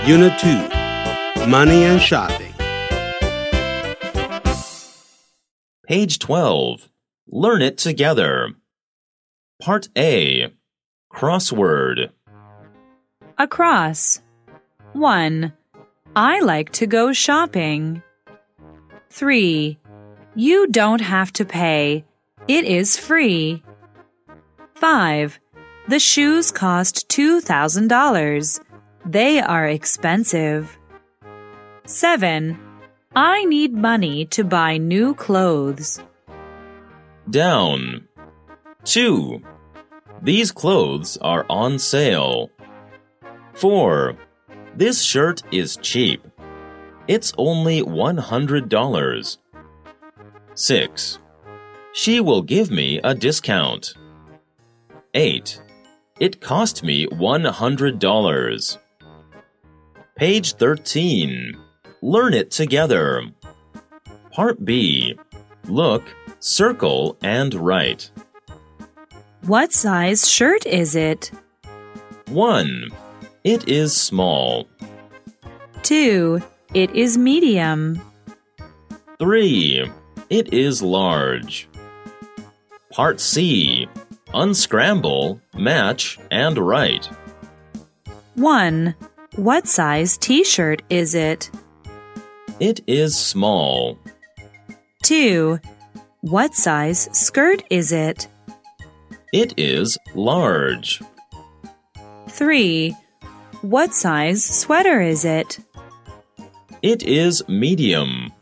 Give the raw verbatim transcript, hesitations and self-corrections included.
Unit two, Money and Shopping. Page twelve. Learn it together. Part A. Crossword. Across. one. I like to go shopping. three. You don't have to pay. It is free. five. The shoes cost two thousand dollars. They are expensive. seven. I need money to buy new clothes. Down. two. These clothes are on sale. four. This shirt is cheap. It's only one hundred dollars. six. She will give me a discount. eight. It cost me one hundred dollars. Page thirteen. Learn it together. Part B. Look, circle, and write. What size shirt is it? one. It is small. two. It is medium. three. It is large. Part C. Unscramble, match, and write. one. What size t-shirt is it? It is small. two. What size skirt is it? It is large. three. What size sweater is it? It is medium.